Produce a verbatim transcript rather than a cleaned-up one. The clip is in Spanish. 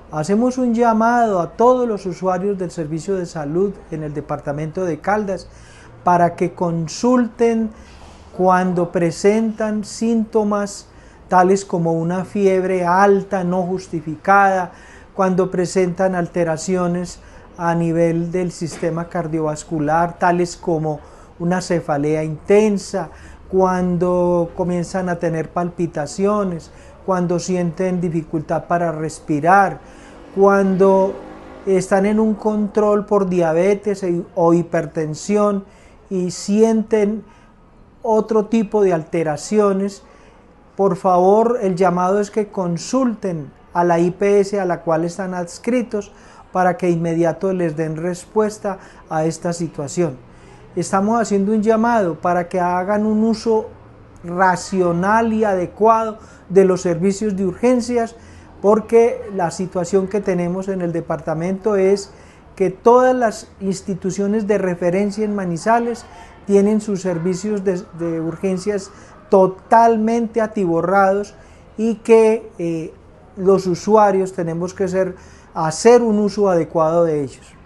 Hacemos un llamado a todos los usuarios del servicio de salud en el departamento de Caldas para que consulten cuando presentan síntomas tales como una fiebre alta no justificada, cuando presentan alteraciones a nivel del sistema cardiovascular, tales como una cefalea intensa, cuando comienzan a tener palpitaciones, cuando sienten dificultad para respirar, cuando están en un control por diabetes o hipertensión y sienten otro tipo de alteraciones. Por favor, el llamado es que consulten a la I P S a la cual están adscritos para que inmediato les den respuesta a esta situación. Estamos haciendo un llamado para que hagan un uso racional y adecuado de los servicios de urgencias, porque la situación que tenemos en el departamento es que todas las instituciones de referencia en Manizales tienen sus servicios de, de urgencias totalmente atiborrados y que eh, los usuarios tenemos que ser, hacer un uso adecuado de ellos.